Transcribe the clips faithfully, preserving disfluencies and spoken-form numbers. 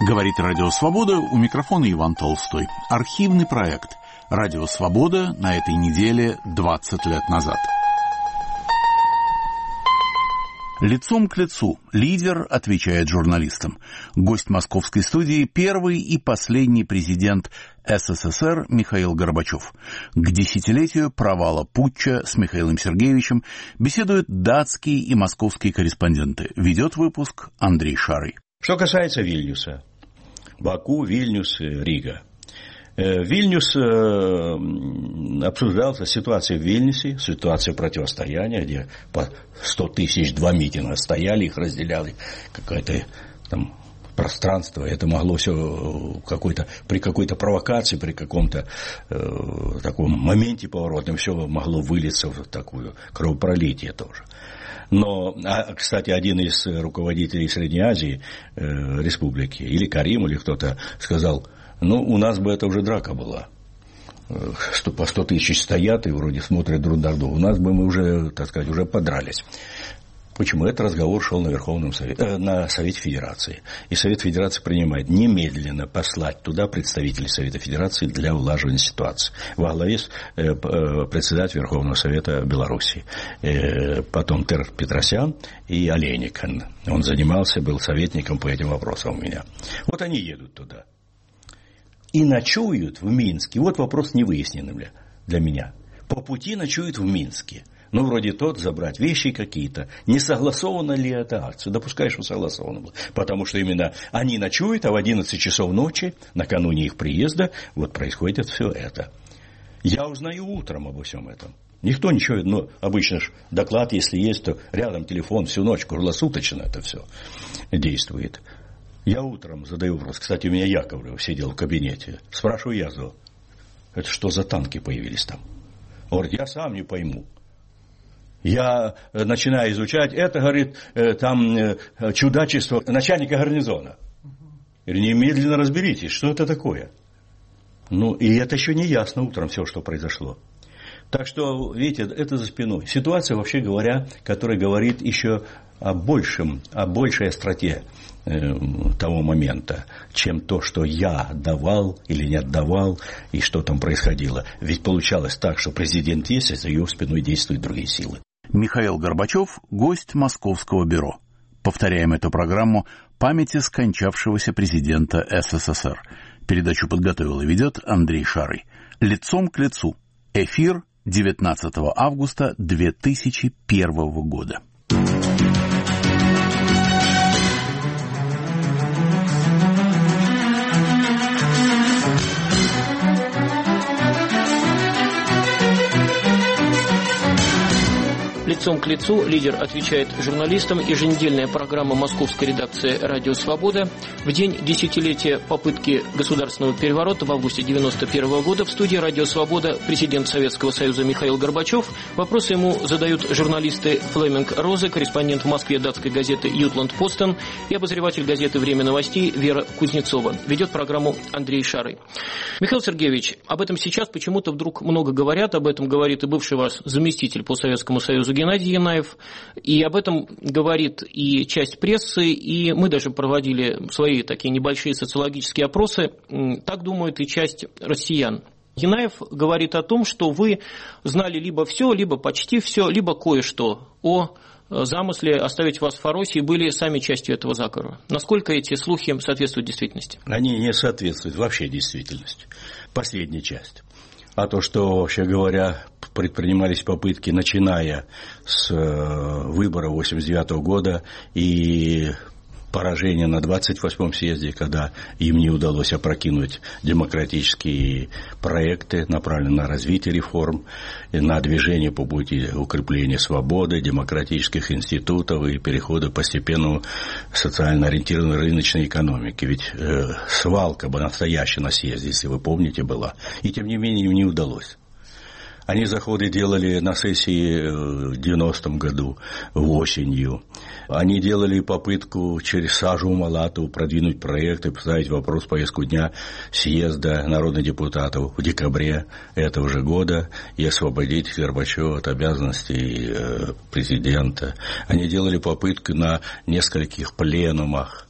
Говорит Радио Свобода, у микрофона Иван Толстой. Архивный проект «Радио Свобода» на этой неделе двадцать лет назад. Лицом к лицу лидер отвечает журналистам. Гость московской студии – первый и последний президент СССР Михаил Горбачев. К десятилетию провала путча с Михаилом Сергеевичем беседуют датские и московские корреспонденты. Ведет выпуск Андрей Шарый. Что касается Вильнюса, Баку, Вильнюс, Рига. Вильнюс обсуждался ситуация в Вильнюсе, ситуация противостояния, где по сто тысяч два митинга стояли, их разделяли какое-то там пространство. Это могло все какой-то, при какой-то провокации, при каком-то э, таком моменте поворотном все могло вылиться в такую кровопролитие тоже. Но, кстати, один из руководителей Средней Азии, э, республики, или Карим, или кто-то, сказал, ну, у нас бы это уже драка была. Что по сто тысяч стоят и вроде смотрят друг на друга. У нас бы мы уже, так сказать, уже подрались. Почему? Этот разговор шел на Верховном Совете, э, на Совете Федерации. И Совет Федерации принимает немедленно послать туда представителей Совета Федерации для улаживания ситуации. Во главе э, э, председатель Верховного Совета Беларуси. Э, потом Тер Петросян и Олейник. Он занимался, был советником по этим вопросам у меня. Вот они едут туда. И ночуют в Минске. Вот вопрос невыясненный для, для меня. По пути ночуют в Минске. Ну, вроде тот, забрать вещи какие-то. Не согласована ли эта акция? Допускай, что согласовано было. Потому что именно они ночуют, а в одиннадцать часов ночи, накануне их приезда, вот происходит все это. Я узнаю утром обо всем этом. Никто ничего, ну, обычно ж доклад, если есть, то рядом телефон всю ночь, круглосуточно это все действует. Я утром задаю вопрос. Кстати, у меня Яковлев сидел в кабинете. Спрашиваю Язова, это что за танки появились там? Он говорит, я сам не пойму. Я начинаю изучать, это, говорит, там чудачество начальника гарнизона. Я говорю, немедленно разберитесь, что это такое. Ну, и это еще не ясно утром все, что произошло. Так что, видите, это за спиной. Ситуация, вообще говоря, которая говорит еще о большем, о большей остроте того момента, чем то, что я отдавал или не отдавал, и что там происходило. Ведь получалось так, что президент есть, а за его спиной действуют другие силы. Михаил Горбачев – гость Московского бюро. Повторяем эту программу памяти скончавшегося президента СССР. Передачу подготовил и ведет Андрей Шарый. Лицом к лицу. Эфир девятнадцатого августа две тысячи первого года. Лицом к лицу лидер отвечает журналистам. Еженедельная программа московской редакции «Радио Свобода». В день десятилетия попытки государственного переворота в августе девяносто первого года в студии «Радио Свобода» президент Советского Союза Михаил Горбачев. Вопросы ему задают журналисты Флеминг Розе, корреспондент в Москве датской газеты «Ютланд Постен» и обозреватель газеты «Время новостей» Вера Кузнецова. Ведет программу Андрей Шарый. Михаил Сергеевич, об этом сейчас почему-то вдруг много говорят. Об этом говорит и бывший ваш заместитель по Советскому Союзу Геннадий Янаев, и об этом говорит и часть прессы, и мы даже проводили свои такие небольшие социологические опросы, так думает и часть россиян. Янаев говорит о том, что вы знали либо все, либо почти все, либо кое-что о замысле оставить вас в Фаросе и были сами частью этого заговора. Насколько эти слухи соответствуют действительности? Они не соответствуют вообще действительности. Последняя часть. А то, что, вообще говоря, предпринимались попытки, начиная с выборов восемьдесят девятого года и поражения на двадцать восьмом съезде, когда им не удалось опрокинуть демократические проекты, направленные на развитие реформ, на движение по пути укрепления свободы, демократических институтов и перехода постепенного социально ориентированной рыночной экономики. Ведь э, свалка бы настоящая на съезде, если вы помните, была. И тем не менее им не удалось. Они заходы делали на сессии в девяностом году, осенью. Они делали попытку через Сажу Малатову продвинуть проект и поставить вопрос в повестку дня съезда народных депутатов в декабре этого же года и освободить Горбачева от обязанностей президента. Они делали попытку на нескольких пленумах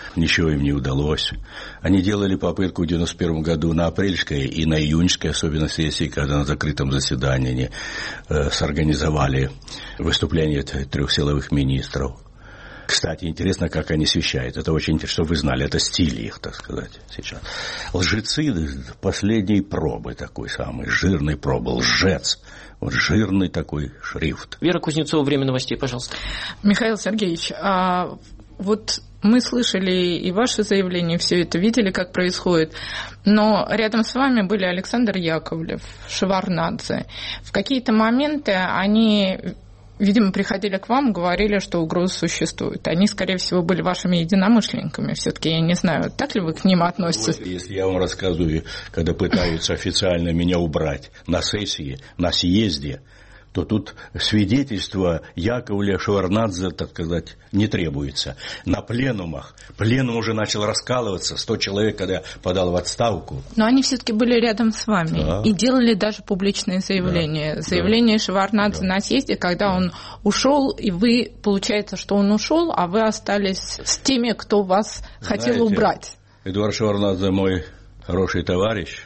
ничего им не удалось. Они делали попытку в девяносто первом году на апрельской и на июньской, особенно сессии, когда на закрытом заседании они э, сорганизовали выступление трех силовых министров. Кстати, интересно, как они освещают. Это очень интересно, чтобы вы знали. Это стиль их, так сказать, сейчас. Лжецы последней пробы такой самый, жирный пробы, лжец. Вот жирный такой шрифт. Вера Кузнецова, «Время новостей», пожалуйста. Михаил Сергеевич, а вот мы слышали и ваши заявления, все это видели, как происходит, но рядом с вами были Александр Яковлев, Шеварднадзе. В какие-то моменты они, видимо, приходили к вам, говорили, что угрозы существуют. Они, скорее всего, были вашими единомышленниками. Все-таки я не знаю, так ли вы к ним относитесь? Вот, если я вам рассказываю, когда пытаются официально меня убрать на сессии, на съезде, то тут свидетельство Яковля, Шеварднадзе, так сказать, не требуется. На пленумах, пленум уже начал раскалываться, сто человек, когда я подал в отставку. Но они все-таки были рядом с вами, да, и делали даже публичные заявления. Да. Заявление да. Шеварднадзе да. на съезде, когда да. он ушел, и вы, получается, что он ушел, а вы остались с теми, кто вас Знаете, хотел убрать. Эдуард Шеварднадзе мой хороший товарищ.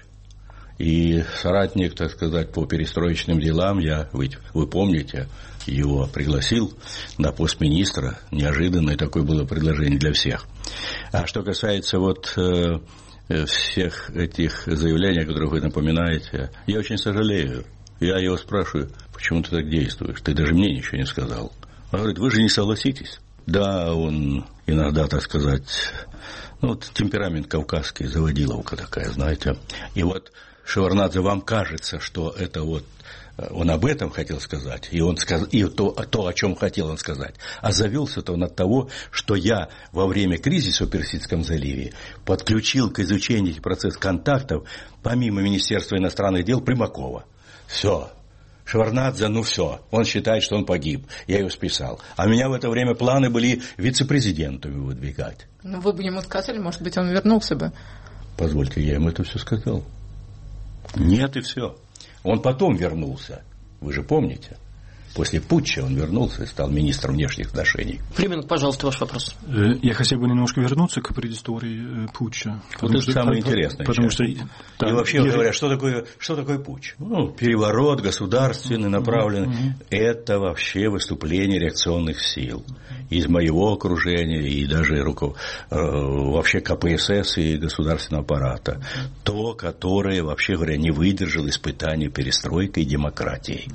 И соратник, так сказать, по перестроечным делам, я, вы, вы помните, его пригласил на пост министра. Неожиданное такое было предложение для всех. А что касается вот э, всех этих заявлений, о которых вы напоминаете, я очень сожалею. Я его спрашиваю, почему ты так действуешь? Ты даже мне ничего не сказал. Он говорит, вы же не согласитесь. Да, он иногда, так сказать, ну, вот темперамент кавказский, заводиловка такая, знаете. И вот Шеварднадзе, вам кажется, что это вот он об этом хотел сказать, и, он сказ... и то, то, о чем хотел он сказать. А завелся-то он от того, что я во время кризиса в Персидском заливе подключил к изучению этих процессов контактов, помимо Министерства иностранных дел, Примакова. Все. Шеварднадзе, ну все, он считает, что он погиб. Я его списал. А у меня в это время планы были вице-президентами выдвигать. Ну, вы бы ему сказали, может быть, он вернулся бы. Позвольте, я ему это все сказал. Нет, и все. Он потом вернулся. Вы же помните? После путча он вернулся и стал министром внешних отношений. Фримен, пожалуйста, ваш вопрос. Я хотел бы немножко вернуться к предыстории путча. Вот это что, самое интересное. Потому что, да, и вообще я... говоря, что такое, что такое путч? Ну, переворот государственный, направленный. Mm-hmm. Это вообще выступление реакционных сил. Из моего окружения и даже руков... вообще ка пэ эс эс и государственного аппарата. Mm-hmm. То, которое, вообще говоря, не выдержало испытаний перестройкой и демократией.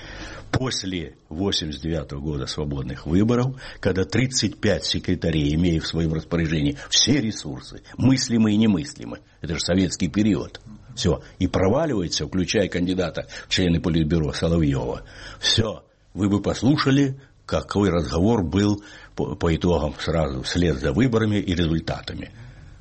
После восемьдесят девятого года свободных выборов, когда тридцать пять секретарей, имея в своем распоряжении все ресурсы, мыслимые и немыслимые, это же советский период, все, и проваливается, включая кандидата в члены Политбюро Соловьева, все, вы бы послушали, какой разговор был по, по итогам сразу, вслед за выборами и результатами.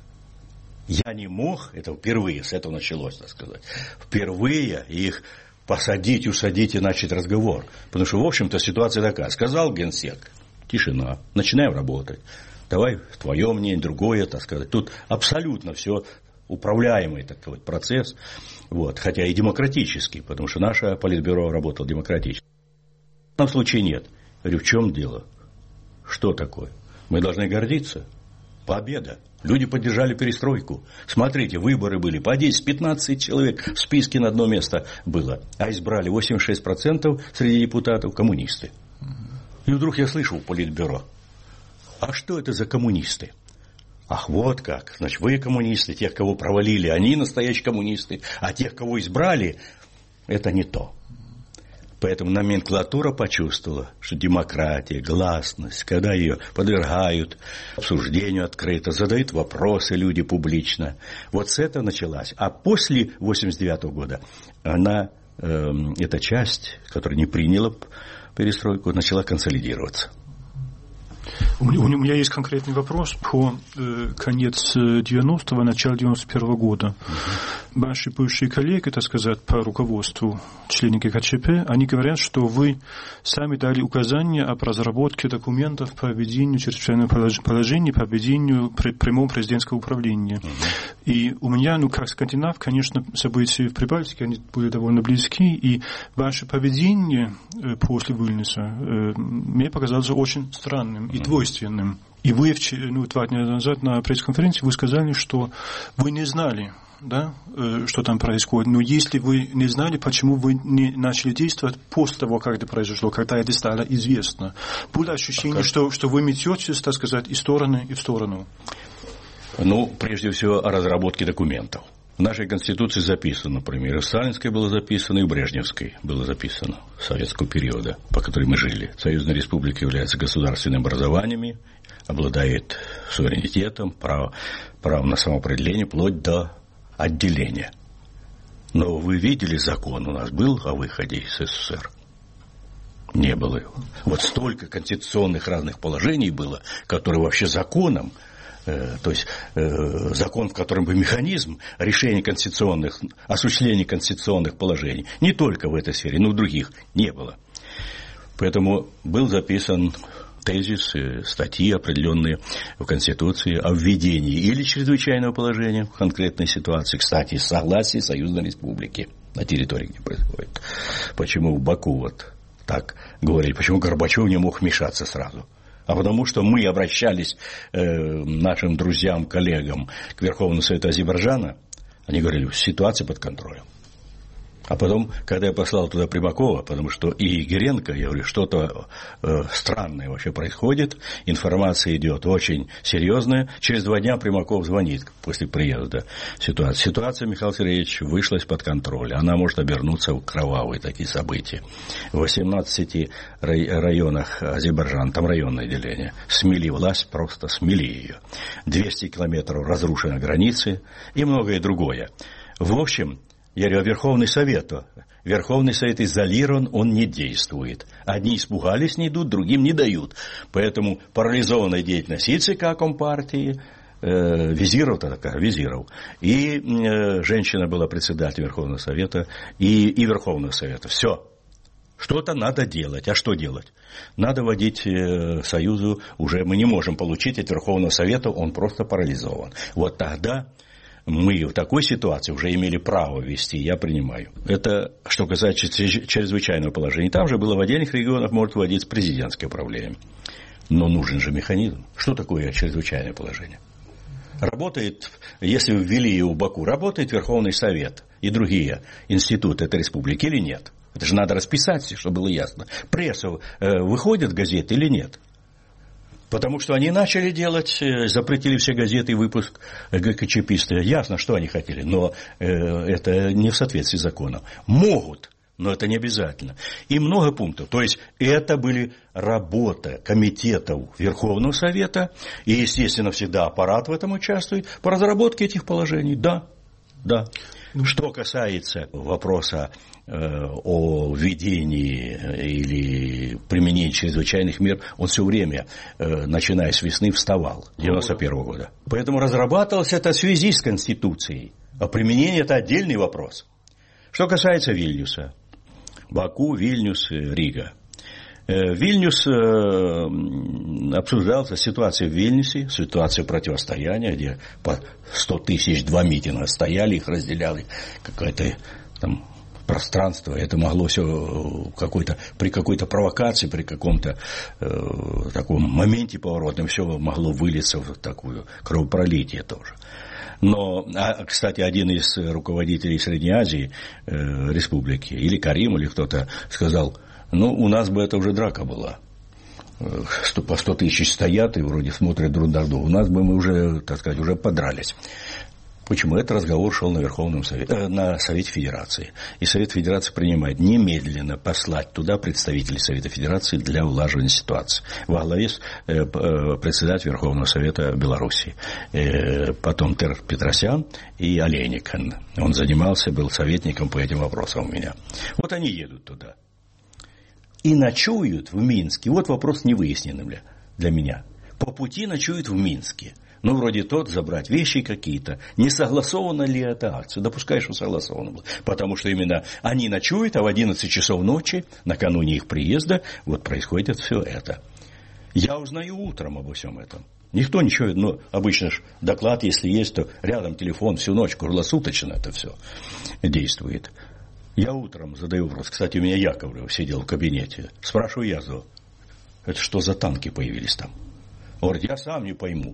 Я не мог, это впервые, с этого началось, так сказать, впервые их посадить, усадить и начать разговор. Потому что, в общем-то, ситуация такая. Сказал генсек, тишина, начинаем работать. Давай твое мнение, другое, так сказать. Тут абсолютно все управляемый такой процесс, вот, хотя и демократический, потому что наше Политбюро работало демократически. В данном случае нет. Я говорю, в чем дело? Что такое? Мы должны гордиться. Победа. Люди поддержали перестройку. Смотрите, выборы были по десять-пятнадцать человек в списке на одно место было. А избрали восемьдесят шесть процентов среди депутатов коммунисты. И вдруг я слышу в Политбюро. А что это за коммунисты? Ах, вот как. Значит, вы коммунисты, тех, кого провалили, они настоящие коммунисты. А тех, кого избрали, это не то. Поэтому номенклатура почувствовала, что демократия, гласность, когда ее подвергают обсуждению открыто, задают вопросы люди публично. Вот с этого началась. А после восемьдесят девятого года она, э, эта часть, которая не приняла перестройку, начала консолидироваться. У меня, у меня есть конкретный вопрос по э, конец девяностого, начало девяносто первого года. Uh-huh. Ваши бывшие коллеги, так сказать, по руководству, члены гэ ка че пэ, они говорят, что вы сами дали указания об разработке документов по введению чрезвычайного положения, по введению прямого президентского управления. Uh-huh. И у меня, ну, как скандинав, конечно, события в Прибалтике, они были довольно близки, и ваше поведение э, после Вильнюса э, мне показалось очень странным и двойственным. И И вы ну, два дня назад на пресс-конференции вы сказали, что вы не знали, да, что там происходит. Но если вы не знали, почему вы не начали действовать после того, как это произошло, когда это стало известно? Было ощущение, а что, что вы мететесь, так сказать, из стороны и в сторону? Ну, прежде всего, о разработке документов. В нашей Конституции записано, например, и в Сталинской было записано, и в Брежневской было записано, советского периода, по которой мы жили. Союзная республика является государственными образованиями, обладает суверенитетом, право, правом на самоопределение, вплоть до отделения. Но вы видели, закон у нас был о выходе из СССР? Не было его. Вот столько конституционных разных положений было, которые вообще законом, то есть э, закон, в котором бы механизм решения конституционных, осуществления конституционных положений, не только в этой сфере, но и в других, не было. Поэтому был записан тезис, статьи определенные в Конституции о введении или чрезвычайного положения в конкретной ситуации, кстати, с согласия Союзной Республики на территории, где происходит. Почему в Баку вот так говорили, почему Горбачев не мог вмешаться сразу? А потому что мы обращались э, нашим друзьям, коллегам к Верховному Совету Азербайджана, они говорили, ситуация под контролем. А потом, когда я послал туда Примакова, потому что и Геренко, я говорю, что-то э, странное вообще происходит, информация идет очень серьезная. Через два дня Примаков звонит после приезда ситуации. Ситуация, Михаил Сергеевич, вышла из-под контроля. Она может обернуться в кровавые такие события. В восемнадцати районах Азербайджана, там районное деление, смели власть, просто смели ее. двести километров разрушены границы и многое другое. В общем, я говорю, а Верховный Совет, Верховный Совет изолирован, он не действует. Одни испугались, не идут, другим не дают. Поэтому парализованная деятельность и ЦК Компартии, э, Визиров такая, Визиров, и э, женщина была председателем Верховного Совета, и, и Верховного Совета. Все. Что-то надо делать. А что делать? Надо вводить э, Союзу, уже мы не можем получить от Верховного Совета, он просто парализован. Вот тогда мы в такой ситуации уже имели право ввести, я принимаю. Это что касается чрезвычайного положения. Там же было в отдельных регионах, может вводиться президентское управление. Но нужен же механизм. Что такое чрезвычайное положение? Работает, если ввели его в Баку, работает Верховный Совет и другие институты этой республики или нет? Это же надо расписать, чтобы было ясно. Пресса э, выходит, газеты или нет? Потому что они начали делать, запретили все газеты и выпуск ГКЧПисты. Ясно, что они хотели, но это не в соответствии с законом. Могут, но это не обязательно. И много пунктов. То есть это были работа комитетов Верховного Совета. И, естественно, всегда аппарат в этом участвует. По разработке этих положений, да, да. Что касается вопроса э, о введении или применении чрезвычайных мер, он все время, э, начиная с весны, вставал, девяносто первого года. Поэтому разрабатывалось это в связи с Конституцией. А применение – это отдельный вопрос. Что касается Вильнюса, Баку, Вильнюс, Рига. Вильнюс обсуждался, ситуация в Вильнюсе, ситуация противостояния, где по сто тысяч два митинга стояли, их разделяли какое-то там пространство. Это могло все какой-то, при какой-то провокации, при каком-то э, таком моменте поворотном все могло вылиться в такую кровопролитие тоже. Но, а, кстати, один из руководителей Средней Азии, э, республики, или Карим, или кто-то, сказал, ну, у нас бы это уже драка была. По сто тысяч стоят и вроде смотрят друг на друга. У нас бы мы уже, так сказать, уже подрались. Почему? Этот разговор шел на Верховном Совете, э, на Совете Федерации. И Совет Федерации принимает немедленно послать туда представителей Совета Федерации для улаживания ситуации. Во главе э, председатель Верховного Совета Беларуси. Э, потом Тер Петросян и Олейник. Он занимался, был советником по этим вопросам у меня. Вот они едут туда. И ночуют в Минске. Вот вопрос невыясненный для, для меня. По пути ночуют в Минске. Ну, вроде тот, забрать вещи какие-то. Не согласована ли эта акция? Допускаю, что согласовано было. Потому что именно они ночуют, а в одиннадцать часов ночи, накануне их приезда, вот происходит все это. Я узнаю утром обо всем этом. Никто ничего, ну, обычно ж доклад, если есть, то рядом телефон всю ночь, круглосуточно это все действует. Я утром задаю вопрос. Кстати, у меня Яковлев сидел в кабинете. Спрашиваю Язова, это что за танки появились там? Он говорит, я сам не пойму.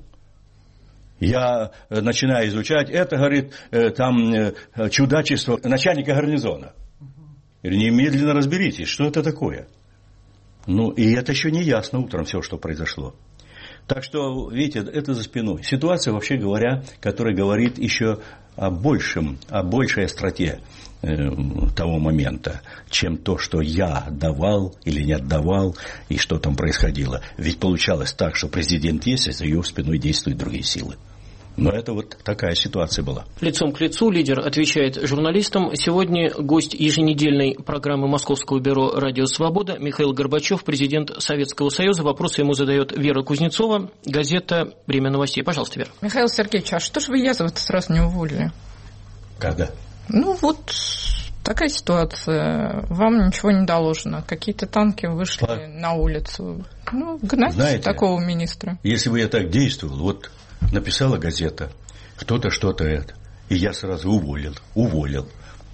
Я начинаю изучать, это, говорит, там чудачество начальника гарнизона. Я говорю, немедленно разберитесь, что это такое. Ну, и это еще не ясно утром все, что произошло. Так что, видите, это за спиной. Ситуация, вообще говоря, которая говорит еще о большем, о большей остроте э, того момента, чем то, что я отдавал или не отдавал, и что там происходило. Ведь получалось так, что президент есть, а за ее спиной действуют другие силы. Но это вот такая ситуация была. Лицом к лицу лидер отвечает журналистам. Сегодня гость еженедельной программы Московского бюро «Радио Свобода» Михаил Горбачев, президент Советского Союза. Вопросы ему задает Вера Кузнецова, газета «Время новостей». Пожалуйста, Вера. Михаил Сергеевич, а что же вы Язова-то сразу не уволили? Когда? Ну вот такая ситуация. Вам ничего не доложено. Какие-то танки вышли а? на улицу. Ну, гнать Знаете, такого министра. Если бы я так действовал, вот... Написала газета, кто-то что-то это, и я сразу уволил, уволил.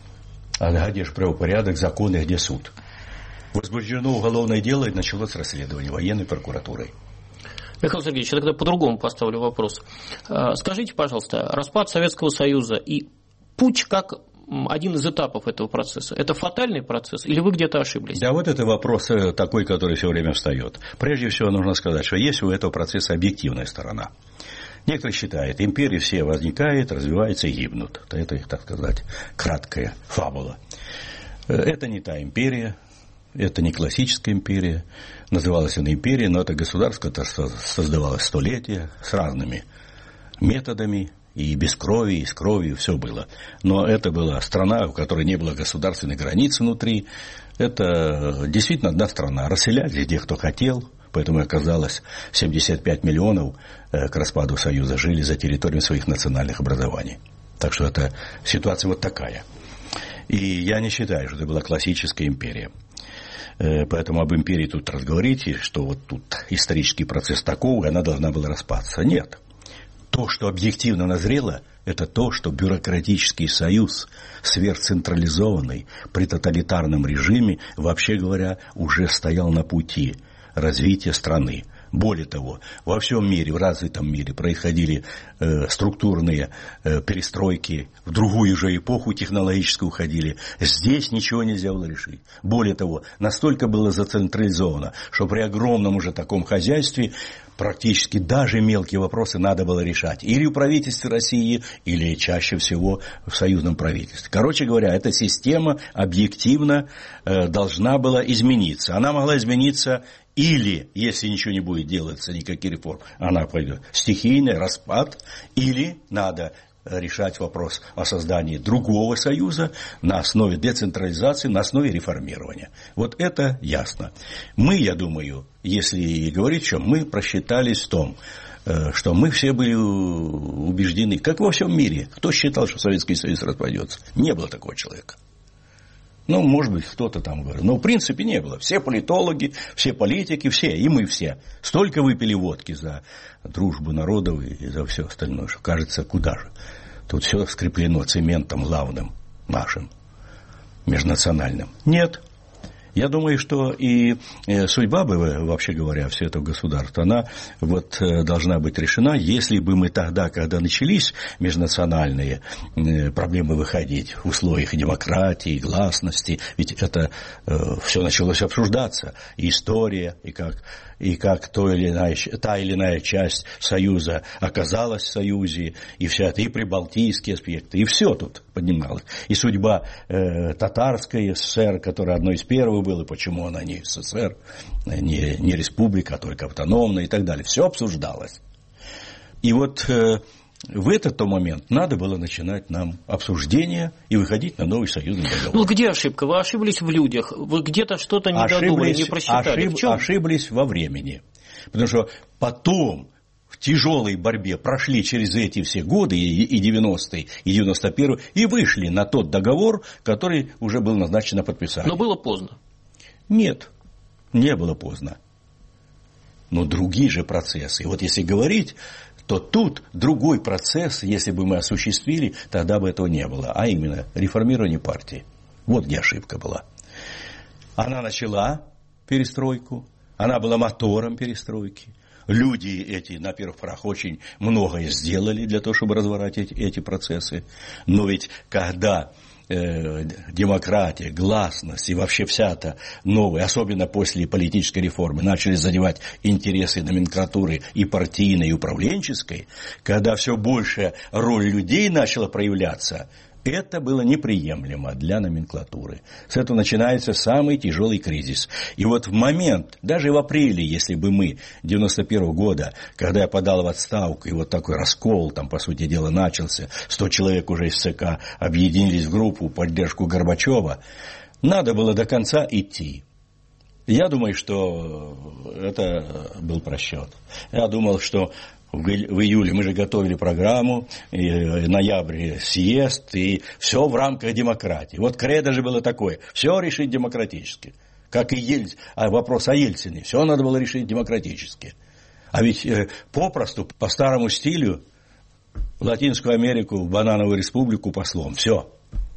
А где же правопорядок, законы, где суд? Возбуждено уголовное дело, и началось расследование военной прокуратурой. Михаил Сергеевич, я тогда по-другому поставлю вопрос. Скажите, пожалуйста, распад Советского Союза и путч как один из этапов этого процесса, это фатальный процесс или вы где-то ошиблись? Да, вот это вопрос такой, который все время встает. Прежде всего нужно сказать, что есть у этого процесса объективная сторона. Некоторые считают, империи все возникают, развиваются и гибнут. Это их, так сказать, краткая фабула. Это не та империя, это не классическая империя. Называлась она империей, но это государство, которое создавалось столетия с разными методами. И без крови, и с кровью, все было. Но это была страна, у которой не было государственной границы внутри. Это действительно одна страна. Расселялись где кто хотел. Поэтому оказалось, семьдесят пять миллионов к распаду Союза жили за территорией своих национальных образований. Так что это ситуация вот такая. И я не считаю, что это была классическая империя. Поэтому об империи тут разговорить, что вот тут исторический процесс такого, и она должна была распасться. Нет. То, что объективно назрело, это то, что бюрократический союз, сверхцентрализованный при тоталитарном режиме, вообще говоря, уже стоял на пути развития страны. Более того, во всем мире, в развитом мире происходили э, структурные э, перестройки, в другую же эпоху технологически уходили. Здесь ничего нельзя было решить. Более того, настолько было зацентрализовано, что при огромном уже таком хозяйстве практически даже мелкие вопросы надо было решать. Или в правительстве России, или чаще всего в союзном правительстве. Короче говоря, эта система объективно э, должна была измениться. Она могла измениться или, если ничего не будет делаться, никаких реформ, она пойдет стихийный распад, или надо решать вопрос о создании другого союза на основе децентрализации, на основе реформирования. Вот это ясно. Мы, я думаю, если говорить, что мы просчитались в том, что мы все были убеждены, как во всем мире. Кто считал, что Советский Союз распадется? Не было такого человека. Ну, может быть, кто-то там говорил. Но в принципе не было. Все политологи, все политики, все, и мы все. Столько выпили водки за дружбу народов и за все остальное, что кажется, куда же. Тут все скреплено цементом главным нашим, межнациональным. Нет. Я думаю, что и судьба бы, вообще говоря, все это государство, она вот должна быть решена, если бы мы тогда, когда начались межнациональные проблемы выходить в условиях демократии, гласности, ведь это все началось обсуждаться, и история, и как, и как то или иная, та или иная часть Союза оказалась в Союзе, и все это, и прибалтийские аспекты, и все тут поднималось. И судьба э, татарской ССР, которая одной из первых была, почему она не СССР, не, не республика, а только автономная и так далее. Все обсуждалось. И вот э, в этот момент надо было начинать нам обсуждение и выходить на новый союзный договор. Ну, где ошибка? Вы ошиблись в людях, вы где-то что-то не додумали, не просчитали. Ошиб, в чем? Ошиблись во времени. Потому что потом в тяжелой борьбе прошли через эти все годы, и девяностые, и девяносто первый, и вышли на тот договор, который уже был назначен на подписание. Но было поздно. Нет, не было поздно. Но другие же процессы. И вот если говорить, то тут другой процесс, если бы мы осуществили, тогда бы этого не было. А именно реформирование партии. Вот где ошибка была. Она начала перестройку, она была мотором перестройки. Люди эти, на первых порах, очень многое сделали для того, чтобы разворачивать эти, эти процессы. Но ведь когда э, демократия, гласность и вообще вся эта новая, особенно после политической реформы, начали задевать интересы номенклатуры и партийной, и управленческой, когда все больше роль людей начала проявляться, это было неприемлемо для номенклатуры. С этого начинается самый тяжелый кризис. И вот в момент, даже в апреле, если бы мы девяносто первого года, когда я подал в отставку, и вот такой раскол, там, по сути дела, начался, сто человек уже из ЦК объединились в группу в поддержку Горбачева, надо было до конца идти. Я думаю, что это был просчет. Я думал, что в июле мы же готовили программу, и ноябрь съезд, и все в рамках демократии. Вот кредо же было такое, все решить демократически. Как и Ельцин, а вопрос о Ельцине, все надо было решить демократически. А ведь э, попросту, по старому стилю, в Латинскую Америку, в Банановую республику послом, все.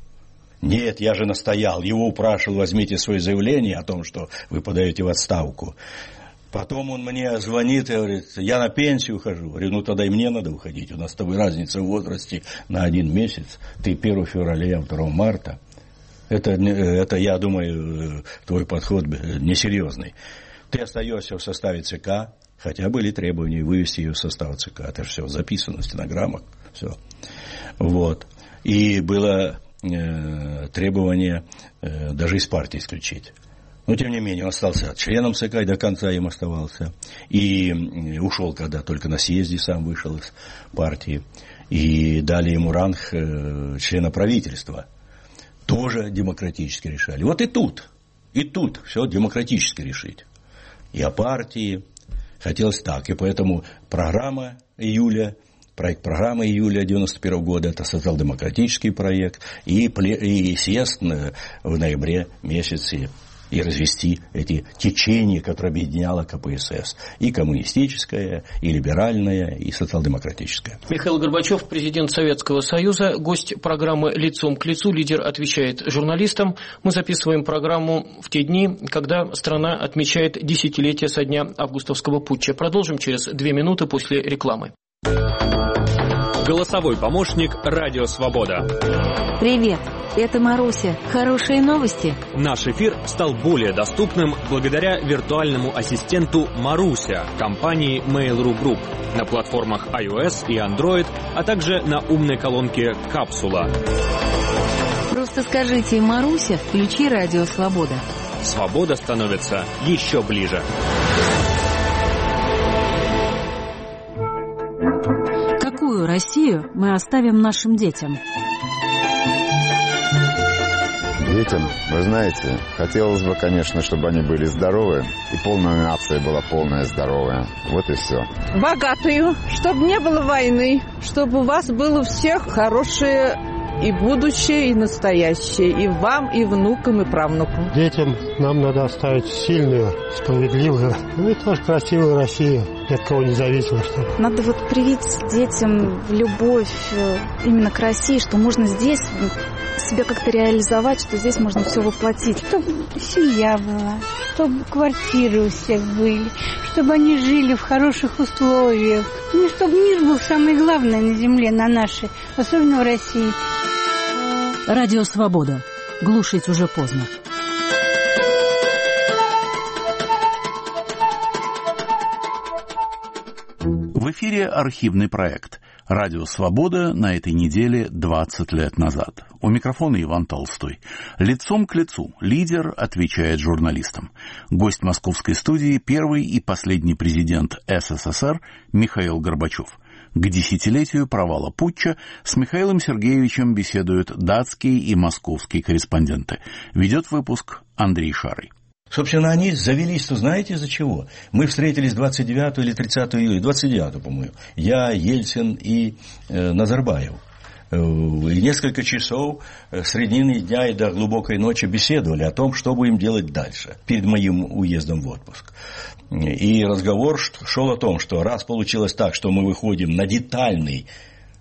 Нет, я же настоял, его упрашивал, возьмите свое заявление о том, что вы подаете в отставку. Потом он мне звонит и говорит, я на пенсию ухожу. Говорю, ну тогда и мне надо уходить. У нас с тобой разница в возрасте на один месяц. Ты первого февраля, я второго марта. Это, это, я думаю, твой подход несерьезный. Ты остаешься в составе ЦК, хотя были требования вывести ее в состав ЦК. Это же все записано в стенограммах. Все. Вот. И было э, требование э, даже из партии исключить. Но, тем не менее, он остался членом ЦК и до конца им оставался. И ушел, когда только на съезде сам вышел из партии. И дали ему ранг члена правительства. Тоже демократически решали. Вот и тут, и тут все демократически решить. И о партии хотелось так. И поэтому программа июля, проект программы июля девяносто первого года, это социал-демократический проект. И, и съезд в ноябре месяце. И развести эти течения, которые объединяло КПСС. И коммунистическое, и либеральное, и социал-демократическое. Михаил Горбачев, президент Советского Союза, гость программы «Лицом к лицу». Лидер отвечает журналистам. Мы записываем программу в те дни, когда страна отмечает десятилетие со дня августовского путча. Продолжим через две минуты после рекламы. Голосовой помощник «Радио Свобода». Привет, это Маруся. Хорошие новости? Наш эфир стал более доступным благодаря виртуальному ассистенту Маруся компании Mail.ru Group на платформах iOS и Android, а также на умной колонке «Капсула». Просто скажите «Маруся, включи «Радио Свобода». Свобода становится еще ближе. Какую Россию мы оставим нашим детям? Детям, вы знаете, хотелось бы, конечно, чтобы они были здоровы, и полная нация была полная здоровая. Вот и все. Богатую, чтобы не было войны, чтобы у вас было у всех хорошее и будущее, и настоящее, и вам, и внукам, и правнукам. Детям нам надо оставить сильную, справедливую, ну и тоже красивую Россию, ни от кого не зависимо. Чтобы... Надо вот привить детям любовь именно к России, что можно здесь себя как-то реализовать, что здесь можно все воплотить. Чтобы семья была, чтобы квартиры у всех были, чтобы они жили в хороших условиях. Ну, чтобы мир был самое главное на земле, на нашей, особенно в России. Радио Свобода. Глушить уже поздно. В эфире архивный проект «Радио Свобода» на этой неделе двадцать лет назад. У микрофона Иван Толстой. Лицом к лицу лидер отвечает журналистам. Гость московской студии – первый и последний президент СССР Михаил Горбачев. К десятилетию провала путча с Михаилом Сергеевичем беседуют датские и московские корреспонденты. Ведет выпуск Андрей Шарый. Собственно, они завелись-то знаете из-за чего? Мы встретились двадцать девятого или тридцатого июля, двадцать девятого, по-моему. Я, Ельцин и э, Назарбаев. И несколько часов с середины дня и до глубокой ночи беседовали о том, что будем делать дальше, перед моим уездом в отпуск. И разговор шел о том, что раз получилось так, что мы выходим на детальный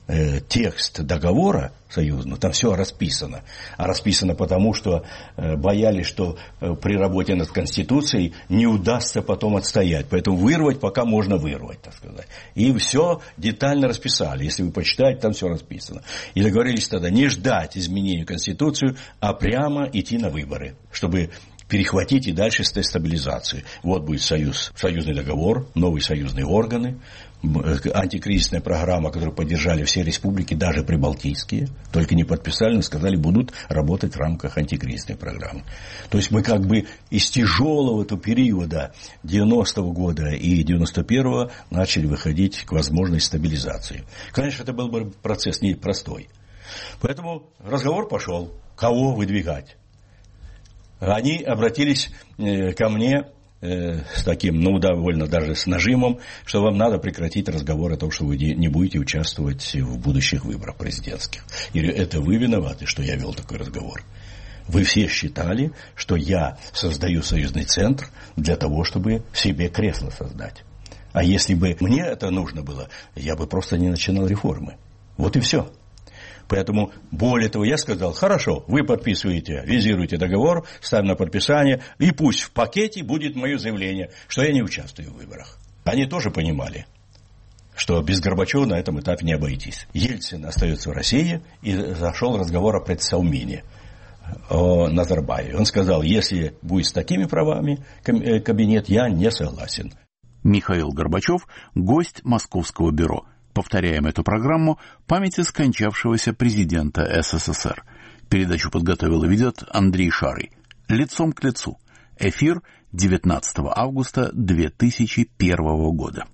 э, текст договора союзного, там все расписано. А расписано потому, что э, боялись, что э, при работе над Конституцией не удастся потом отстоять. Поэтому вырвать пока можно вырвать, так сказать. И все детально расписали. Если вы почитаете, там все расписано. И договорились тогда не ждать изменения Конституции, а прямо идти на выборы, чтобы перехватить и дальше стабилизацию. Вот будет союз, союзный договор, новые союзные органы, антикризисная программа, которую поддержали все республики, даже прибалтийские, только не подписали, но сказали, будут работать в рамках антикризисной программы. То есть мы как бы из тяжелого этого периода девяностого года и девяносто первого начали выходить к возможной стабилизации. Конечно, это был бы процесс непростой. Поэтому разговор пошел, кого выдвигать. Они обратились ко мне с таким, ну, довольно даже с нажимом, что вам надо прекратить разговор о том, что вы не будете участвовать в будущих выборах президентских. И это вы виноваты, что я вел такой разговор. Вы все считали, что я создаю союзный центр для того, чтобы себе кресло создать. А если бы мне это нужно было, я бы просто не начинал реформы. Вот и все. Поэтому, более того, я сказал, хорошо, вы подписываете, визируете договор, ставим на подписание, и пусть в пакете будет мое заявление, что я не участвую в выборах. Они тоже понимали, что без Горбачева на этом этапе не обойтись. Ельцин остается в России, и зашел разговор о предсалмине, о Назарбаеве. Он сказал, если будет с такими правами кабинет, я не согласен. Михаил Горбачев, гость Московского бюро. Повторяем эту программу памяти скончавшегося президента СССР. Передачу подготовил и ведет Андрей Шарый. Лицом к лицу. Эфир девятнадцатого августа две тысячи первого года.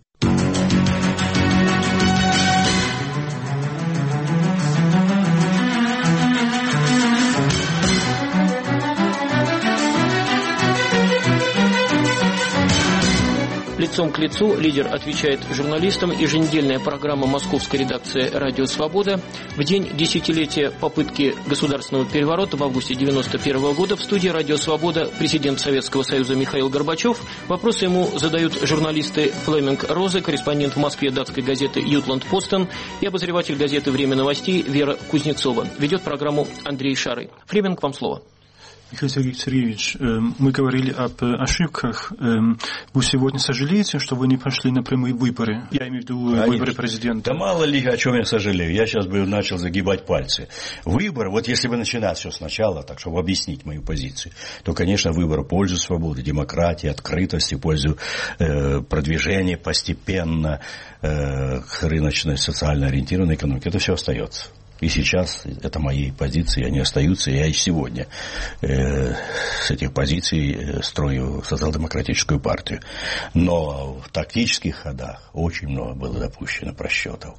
Лицом к лицу лидер отвечает журналистам. Еженедельная программа московской редакции «Радио Свобода». В день десятилетия попытки государственного переворота в августе девяносто первого года в студии «Радио Свобода» президент Советского Союза Михаил Горбачев. Вопросы ему задают журналисты Флеминг Розе, корреспондент в Москве датской газеты «Ютланд Постен» и обозреватель газеты «Время новостей» Вера Кузнецова. Ведет программу Андрей Шарый. Флеминг, вам слово. Михаил Сергеевич, мы говорили об ошибках. Вы сегодня сожалеете, что вы не пошли на прямые выборы? Я имею в виду Конечно. выборы президента. Да мало ли, о чем я сожалею. Я сейчас бы начал загибать пальцы. Выбор, вот если бы начинать все сначала, так чтобы объяснить мою позицию, то, конечно, выбор в пользу свободы, демократии, открытости, в пользу э, продвижения постепенно э, к рыночной, социально ориентированной экономике. Это все остается. И сейчас это мои позиции, они остаются. Я и сегодня э, с этих позиций строю социал-демократическую партию. Но в тактических ходах очень много было допущено просчетов.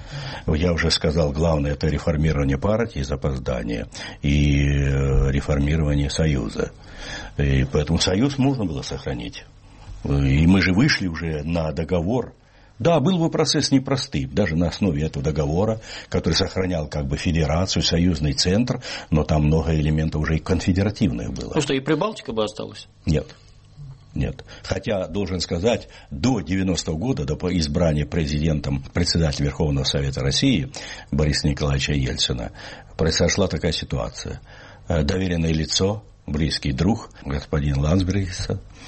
Я уже сказал, главное это реформирование партии, запоздание и реформирование Союза. И поэтому Союз можно было сохранить. И мы же вышли уже на договор. Да, был бы процесс непростым, даже на основе этого договора, который сохранял как бы федерацию, союзный центр, но там много элементов уже и конфедеративных было. Ну что, и Прибалтика бы осталась? Нет. Нет. Хотя, должен сказать, до девяностого года, до избрания президентом председателя Верховного Совета России Бориса Николаевича Ельцина, произошла такая ситуация. Доверенное лицо, близкий друг, господин Ландсбергис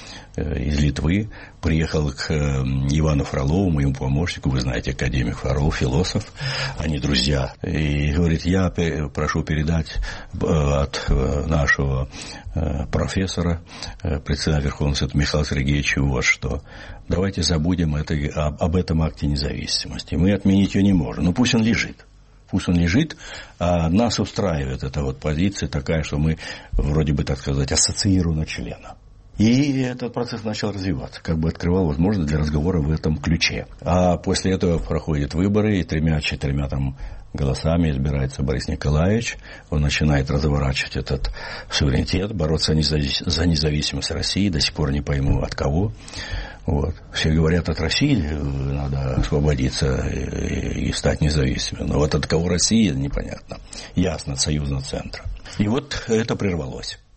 из Литвы, приехал к Ивану Фролову, моему помощнику, вы знаете, академик Фролов, философ, они друзья, и говорит, я прошу передать от нашего профессора, председателя Верховного Совета Михаила Сергеевича, вот что. Давайте забудем это, об этом акте независимости. Мы отменить ее не можем, но пусть он лежит. Пусть он лежит, а нас устраивает эта вот позиция такая, что мы вроде бы, так сказать, ассоциированы члена. И этот процесс начал развиваться, как бы открывал возможность для разговора в этом ключе. А после этого проходят выборы, и тремя-четырьмя там голосами избирается Борис Николаевич. Он начинает разворачивать этот суверенитет, бороться за независимость России, до сих пор не пойму от кого. Вот. Все говорят, от России надо освободиться и, и стать независимым. Но вот от кого России непонятно. Ясно, от союзного центра. И вот это прервалось.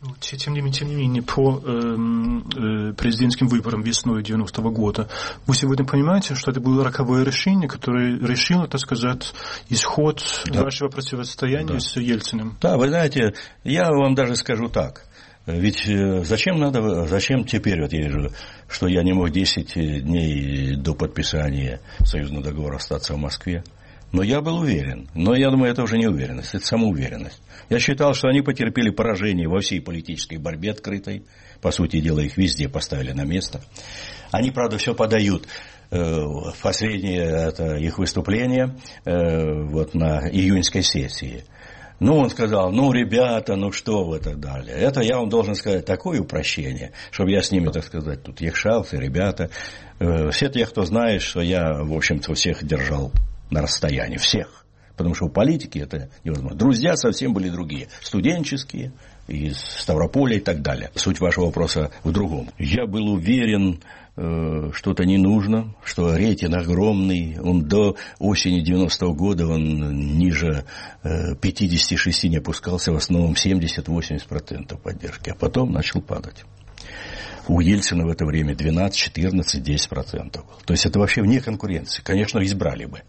Тем не менее, тем не менее по э, э, президентским выборам весной девяностого года, вы сегодня понимаете, что это было роковое решение, которое решило, так сказать, исход да. вашего противостояния да. с Ельциным? Да, вы знаете, я вам даже скажу так. Ведь зачем надо, зачем теперь, вот я вижу, что я не мог десять дней до подписания союзного договора остаться в Москве? Но я был уверен. Но я думаю, это уже не уверенность, это самоуверенность. Я считал, что они потерпели поражение во всей политической борьбе открытой. По сути дела, их везде поставили на место. Они, правда, все подают. Последнее это их выступление вот, на июньской сессии. Ну, он сказал, ну, ребята, ну что вы и так далее. Это я вам должен сказать такое упрощение, чтобы я с ними, так сказать, тут якшался, ребята. Все те, кто знает, что я, в общем-то, всех держал на расстоянии, всех. Потому что в политике это невозможно. Друзья совсем были другие. Студенческие, из Ставрополя и так далее. Суть вашего вопроса в другом. Я был уверен, что это не нужно, что рейтинг огромный. Он до осени девяностого года он ниже пятьдесят шесть не опускался, в основном семьдесят-восемьдесят процентов поддержки. А потом начал падать. У Ельцина в это время двенадцать, четырнадцать, десять процентов. То есть это вообще вне конкуренции. Конечно, избрали бы.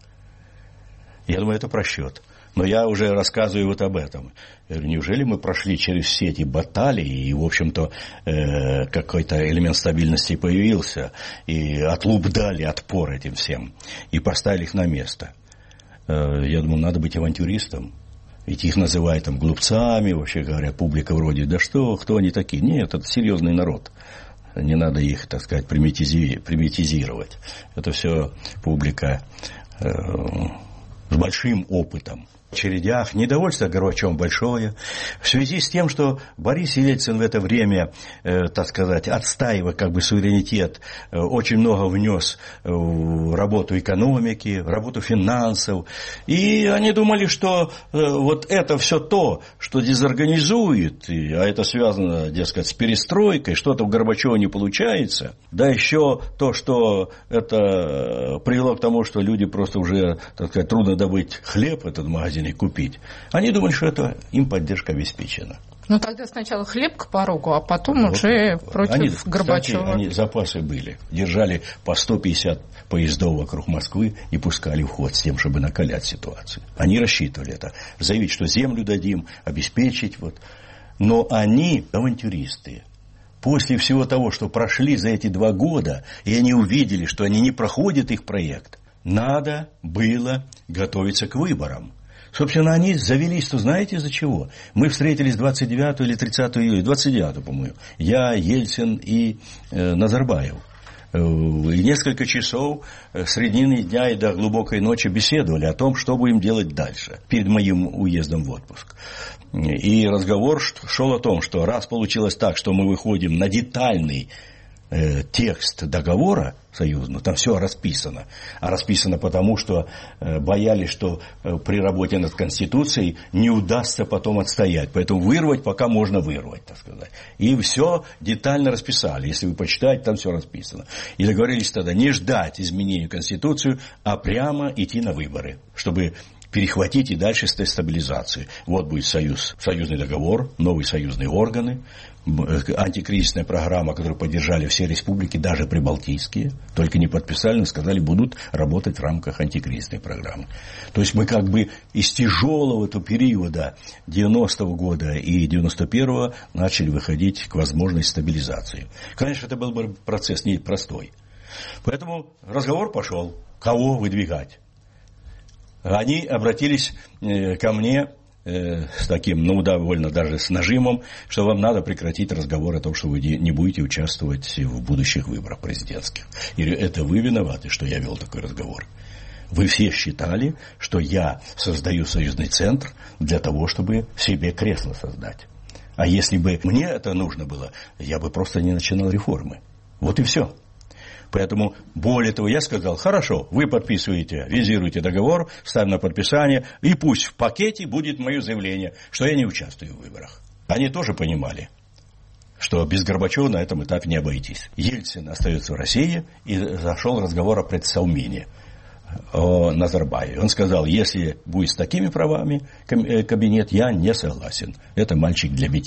Я думаю, это просчет. Но я уже рассказываю вот об этом. Я говорю, неужели мы прошли через все эти баталии, и, в общем-то, э, какой-то элемент стабильности появился, и отлуп дали отпор этим всем, и поставили их на место. Э, я думаю, надо быть авантюристом. Ведь их называют там глупцами, вообще говоря, публика вроде, да что, кто они такие? Нет, это серьезный народ. Не надо их, так сказать, примитизировать. Это все публика э, с большим опытом. В очередях недовольство Горбачевым большое. В связи с тем, что Борис Ельцин в это время, э, так сказать, отстаивая как бы суверенитет, э, очень много внес в работу экономики, в работу финансов. И они думали, что э, вот это все то, что дезорганизует, и, а это связано, дескать, с перестройкой, что-то у Горбачева не получается. Да еще то, что это привело к тому, что люди просто уже, так сказать, трудно добыть хлеб в этот магазин и купить. Они думали, что это им поддержка обеспечена. Ну, тогда сначала хлеб к порогу, а потом вот, уже против они, Горбачева. Кстати, они запасы были. Держали по сто пятьдесят поездов вокруг Москвы и пускали в ход с тем, чтобы накалять ситуацию. Они рассчитывали это. Заявить, что землю дадим, обеспечить. Вот. Но они авантюристы. После всего того, что прошли за эти два года, и они увидели, что они не проходят их проект, надо было готовиться к выборам. Собственно, они завелись, то знаете из-за чего? Мы встретились двадцать девятого или тридцатого июля, двадцать девятого, по-моему. Я, Ельцин и э, Назарбаев. И несколько часов с середины дня и до глубокой ночи беседовали о том, что будем делать дальше, перед моим уездом в отпуск. И разговор шел о том, что раз получилось так, что мы выходим на детальный текст договора союзного, там все расписано. А расписано потому, что боялись, что при работе над Конституцией не удастся потом отстоять. Поэтому вырвать пока можно вырвать, так сказать. И все детально расписали. Если вы почитаете, там все расписано. И договорились тогда не ждать изменения Конституции, а прямо идти на выборы, чтобы перехватить и дальше стабилизацию. Вот будет союз, союзный договор, новые союзные органы, антикризисная программа, которую поддержали все республики, даже прибалтийские, только не подписали, но сказали, будут работать в рамках антикризисной программы. То есть мы как бы из тяжелого этого периода девяностого года и девяносто первого начали выходить к возможной стабилизации. Конечно, это был бы процесс непростой. Поэтому разговор пошел, кого выдвигать. Они обратились ко мне с таким, ну, довольно даже с нажимом, что вам надо прекратить разговор о том, что вы не будете участвовать в будущих выборах президентских. И это вы виноваты, что я вел такой разговор. Вы все считали, что я создаю союзный центр для того, чтобы себе кресло создать. А если бы мне это нужно было, я бы просто не начинал реформы. Вот и все. Поэтому, более того, я сказал, хорошо, вы подписываете, визируете договор, ставим на подписание, и пусть в пакете будет мое заявление, что я не участвую в выборах. Они тоже понимали, что без Горбачева на этом этапе не обойтись. Ельцин остается в России, и зашел разговор о предсалмине, о Назарбаеве. Он сказал, если будет с такими правами кабинет, я не согласен. Это мальчик для битья.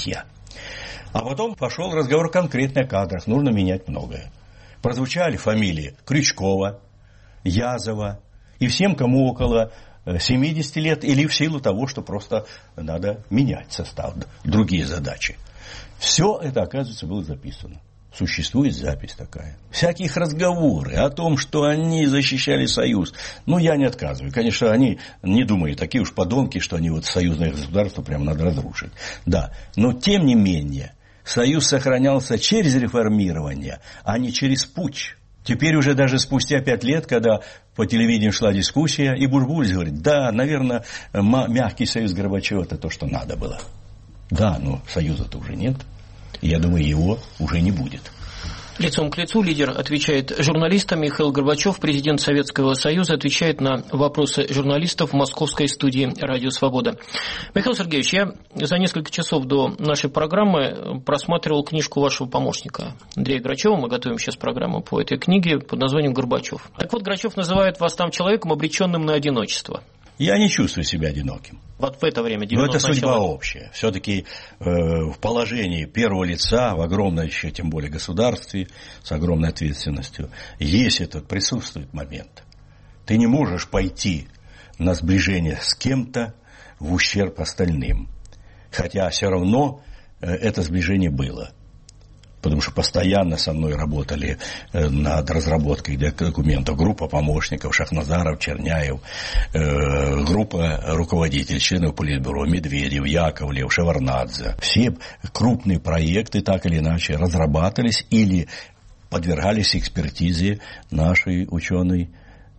А потом пошел разговор конкретно о кадрах. Нужно менять многое. Прозвучали фамилии Крючкова, Язова и всем, кому около семьдесят лет, или в силу того, что просто надо менять состав, другие задачи. Все это, оказывается, было записано. Существует запись такая. Всякие их разговоры о том, что они защищали Союз. Ну, я не отказываю. Конечно, они не думают, такие уж подонки, что они вот союзное государство прямо надо разрушить. Да, но тем не менее, Союз сохранялся через реформирование, а не через путч. Теперь уже даже спустя пять лет, когда по телевидению шла дискуссия, и Бурбулис говорит, да, наверное, мягкий союз Горбачева – это то, что надо было. Да, но союза-то уже нет. Я думаю, его уже не будет. Лицом к лицу лидер отвечает журналистам. Михаил Горбачев, президент Советского Союза, отвечает на вопросы журналистов в московской студии «Радио Свобода». Михаил Сергеевич, я за несколько часов до нашей программы просматривал книжку вашего помощника Андрея Грачева. Мы готовим сейчас программу по этой книге под названием «Горбачев». Так вот, Грачев называет вас там человеком, обреченным на одиночество. Я не чувствую себя одиноким. Вот в это время, Но это судьба начала. Общая. Все-таки э, в положении первого лица, в огромной еще, тем более, государстве, с огромной ответственностью, есть этот, присутствует момент. Ты не можешь пойти на сближение с кем-то в ущерб остальным. Хотя все равно э, это сближение было. Потому что постоянно со мной работали над разработкой документов группа помощников, Шахназаров, Черняев, группа руководителей, членов Политбюро, Медведев, Яковлев, Шеварнадзе. Все крупные проекты так или иначе разрабатывались или подвергались экспертизе нашей ученой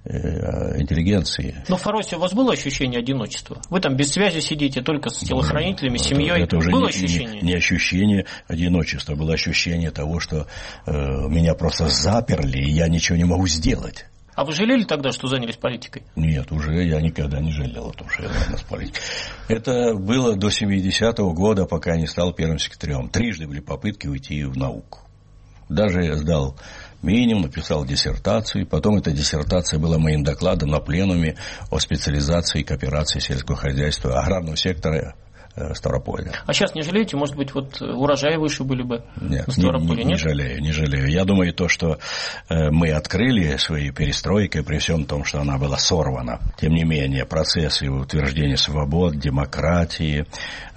интеллигенции. Но в Фаросе у вас было ощущение одиночества? Вы там без связи сидите, только с телохранителями, с семьей. Это уже было не, ощущение? Не, не ощущение одиночества, было ощущение того, что э, меня просто заперли, и я ничего не могу сделать. А вы жалели тогда, что занялись политикой? Нет, уже я никогда не жалел о том, что я занялся политикой. Это было до семидесятого года, пока я не стал первым секретарем. Трижды были попытки уйти в науку. Даже я сдал минимум, написал диссертацию, и потом эта диссертация была моим докладом на пленуме о специализации и кооперации сельского хозяйства аграрного сектора Ставрополя. А сейчас не жалеете? Может быть, вот урожаи выше были бы нет, на Ставрополе? Не, не, не жалею, не жалею. Я думаю, то, что мы открыли своей перестройкой, при всем том, что она была сорвана, тем не менее, процессы утверждения свобод, демократии,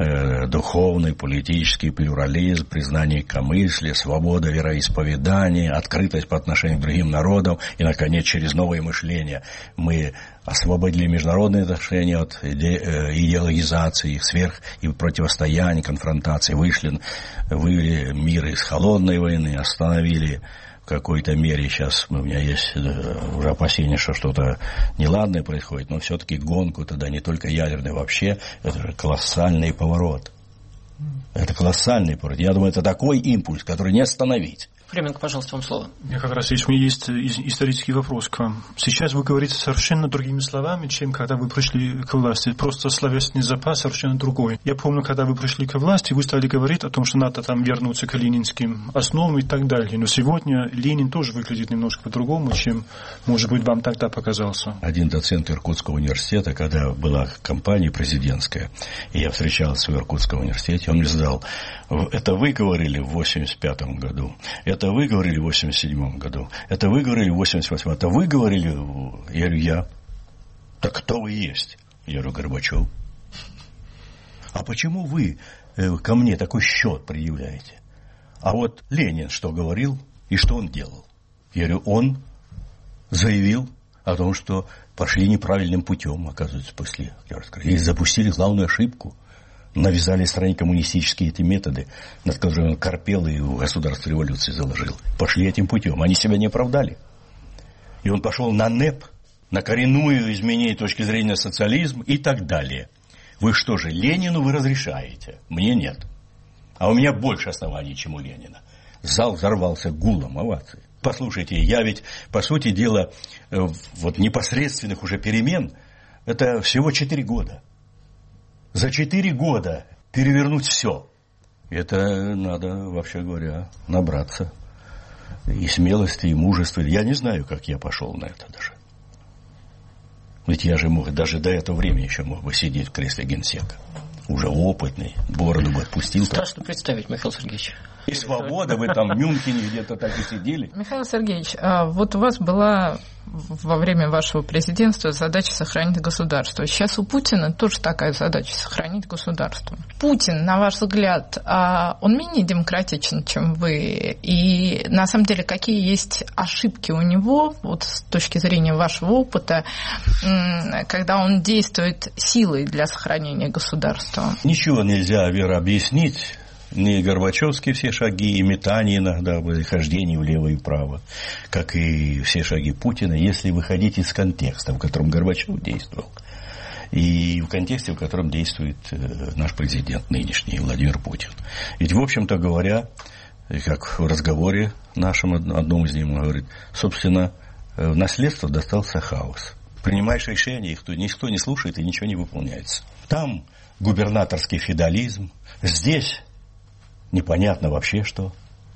духовный, политический плюрализм, признание инакомыслия, свобода вероисповедания, открытость по отношению к другим народам и, наконец, через новое мышление мы освободили международные отношения от идеологизации, их сверх и противостояния, конфронтации, вышли, вывели мир из холодной войны, остановили в какой-то мере, сейчас у меня есть уже опасения, что что-то неладное происходит, но все-таки гонку тогда не только ядерный, вообще, это же колоссальный поворот. Это колоссальный поворот. Я думаю, это такой импульс, который не остановить. Фременко, пожалуйста, вам слово. Я как раз, если у меня есть исторический вопрос к вам. Сейчас вы говорите совершенно другими словами, чем когда вы пришли к власти. Просто словесный запас совершенно другой. Я помню, когда вы пришли к власти, вы стали говорить о том, что надо там вернуться к ленинским основам и так далее. Но сегодня Ленин тоже выглядит немножко по-другому, чем, может быть, вам тогда показался. Один доцент Иркутского университета, когда была кампания президентская, и я встречался в Иркутском университете, он мне задал, это вы говорили в восемьдесят пятом году, это вы говорили в восемьдесят седьмом году, это вы говорили в восемьдесят восьмом, это вы говорили, я говорю, я. Так кто вы есть? Я говорю, Горбачев. А почему вы ко мне такой счет предъявляете? А вот Ленин что говорил и что он делал? Я говорю, он заявил о том, что пошли неправильным путем, оказывается, после, и запустили главную ошибку. Навязали стране коммунистические эти методы, над которыми он корпел и в государство революции заложил. Пошли этим путем. Они себя не оправдали. И он пошел на НЭП, на коренную изменение точки зрения социализма и так далее. Вы что же, Ленину вы разрешаете? Мне нет. А у меня больше оснований, чем у Ленина. Зал взорвался гулом оваций. Послушайте, я ведь, по сути дела, вот непосредственных уже перемен, это всего четыре года. За четыре года перевернуть все. Это надо, вообще говоря, набраться и смелости, и мужества. Я не знаю, как я пошел на это даже. Ведь я же мог, даже до этого времени еще мог бы сидеть в кресле генсека. уже опытный, бороду бы отпустил. Страшно представить, Михаил Сергеевич. И свобода, вы там в Мюнхене где-то так и сидели. Михаил Сергеевич, вот у вас была во время вашего президентства задача сохранить государство. Сейчас у Путина тоже такая задача — сохранить государство. Путин, на ваш взгляд, он менее демократичен, чем вы? И на самом деле, какие есть ошибки у него, вот с точки зрения вашего опыта, когда он действует силой для сохранения государства? Ничего нельзя, Вера, объяснить. Не Горбачевские все шаги, и метания иногда, хождение влево и вправо, как и все шаги Путина, если выходить из контекста, в котором Горбачев действовал, и в контексте, в котором действует наш президент нынешний, Владимир Путин. Ведь, в общем-то говоря, как в разговоре нашем, одном из них, он говорит, собственно, в наследство достался хаос. Принимаешь решения, их никто не слушает и ничего не выполняется. Там губернаторский феодализм, здесь непонятно вообще что.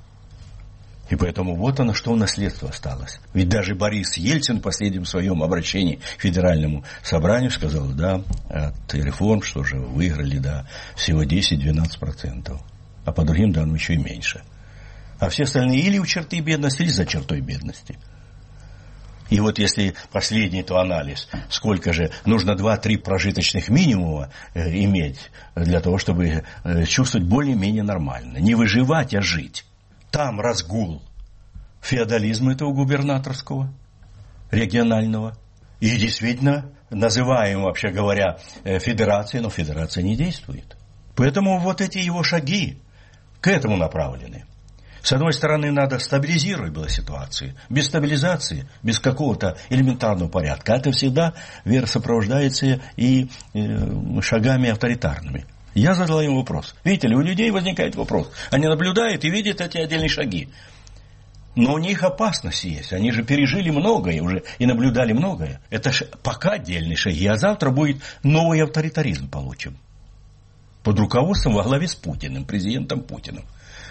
И поэтому вот оно, что наследство осталось. Ведь даже Борис Ельцин в последнем своем обращении к Федеральному собранию сказал, да, от реформ, что же, выиграли, да, всего десять-двенадцать процентов. А по другим данным еще и меньше. А все остальные или у черты бедности, или за чертой бедности. И вот если последний то анализ, сколько же нужно два-три прожиточных минимума э, иметь для того, чтобы э, чувствовать более-менее нормально. Не выживать, а жить. Там разгул феодализма этого губернаторского, регионального. И действительно, называем, вообще говоря, э, федерацией, но федерация не действует. Поэтому вот эти его шаги к этому направлены. С одной стороны, надо стабилизировать было ситуацию. Без стабилизации, без какого-то элементарного порядка. Это всегда, Вера, сопровождается и э, шагами авторитарными. Я задал им вопрос. Видите ли, у людей возникает вопрос. Они наблюдают и видят эти отдельные шаги. Но у них опасность есть. Они же пережили многое уже и наблюдали многое. Это ж пока отдельные шаги. А завтра будет новый авторитаризм получим. Под руководством во главе с Путиным, президентом Путиным.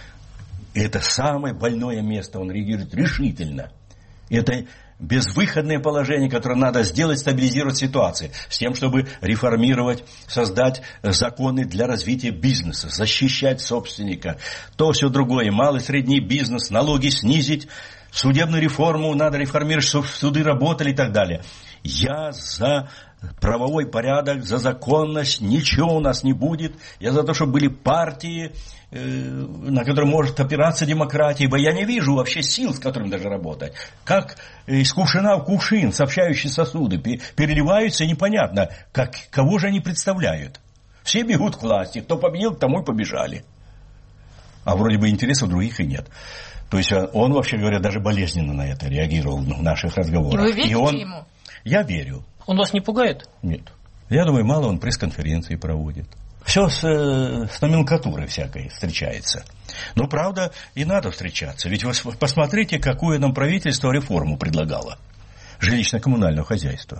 И это самое больное место, он реагирует решительно. Это безвыходное положение, которое надо сделать, стабилизировать ситуацию, с тем, чтобы реформировать, создать законы для развития бизнеса, защищать собственника, то все другое, малый, средний бизнес, налоги снизить, судебную реформу надо реформировать, чтобы суды работали и так далее. Я за правовой порядок, за законность, ничего у нас не будет. Я за то, чтобы были партии, на которые может опираться демократия, ибо я не вижу вообще сил, с которыми даже работать. Как из кувшина в кувшин сообщающие сосуды переливаются, и непонятно, как, кого же они представляют. Все бегут к власти, кто победил, к тому и побежали. А вроде бы интересов других и нет. То есть он, вообще говоря, даже болезненно на это реагировал в наших разговорах. И вы верите и он... ему? Я верю. Он вас не пугает? Нет. Я думаю, мало он пресс-конференции проводит. Все с, с номенклатурой всякой встречается. Но, правда, и надо встречаться. Ведь вы посмотрите, какое нам правительство реформу предлагало. Жилищно-коммунального хозяйства.